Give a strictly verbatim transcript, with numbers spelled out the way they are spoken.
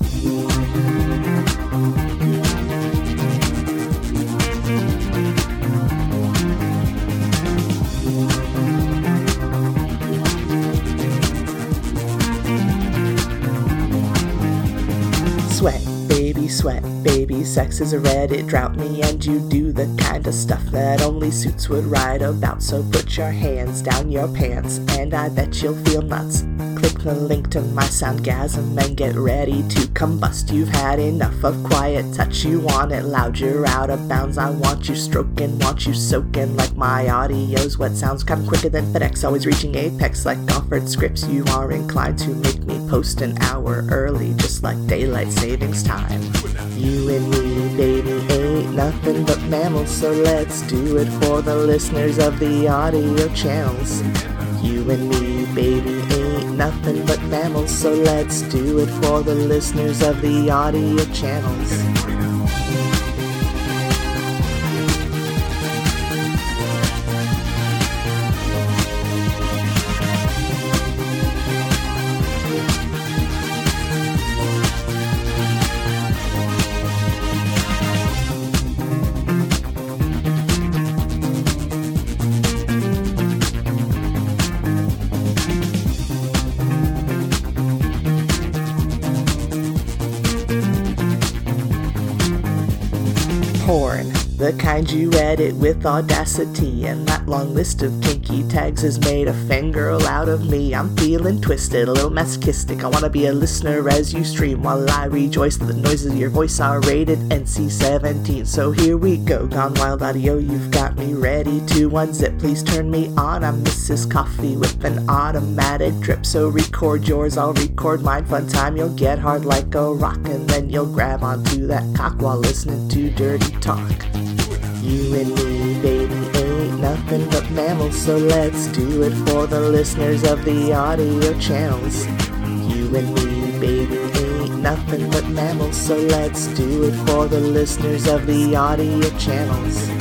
Sweat, baby, sweat, baby, sex is a Reddit drought me, and you do the kind of stuff that only suits would write about. So put your hands down your pants, and I bet you'll feel nuts. Click the link to my soundgasm and get ready to combust. You've had enough of quiet touch, you want it loud, you're out of bounds. I want you stroking, want you soaking like my audio's wet sounds. Come quicker than FedEx, always reaching apex like offered scripts. You are inclined to make me post an hour early, just like daylight savings time. You and me, baby, ain't nothing but mammals, so let's do it for the listeners of the audio channels. You and me, baby, ain't nothing but mammals, so let's do it for the listeners of the audio channels. Porn, the kind you edit with audacity, and that long list of kinky tags has made a fangirl out of me. I'm feeling twisted, a little masochistic. I wanna be a listener as you stream while I rejoice that the noises of your voice are rated N C seventeen. So here we go, Gone Wild Audio, you've got me ready to unzip. Please turn me on, I'm Missus Coffee with an automatic drip. So record yours, I'll record mine. Fun time, you'll get hard like a rock, and then you'll grab onto that cock while listening to dirty talk. You and me, baby, ain't nothing but mammals, so let's do it for the listeners of the audio channels. You and me, baby, ain't nothing but mammals, so let's do it for the listeners of the audio channels.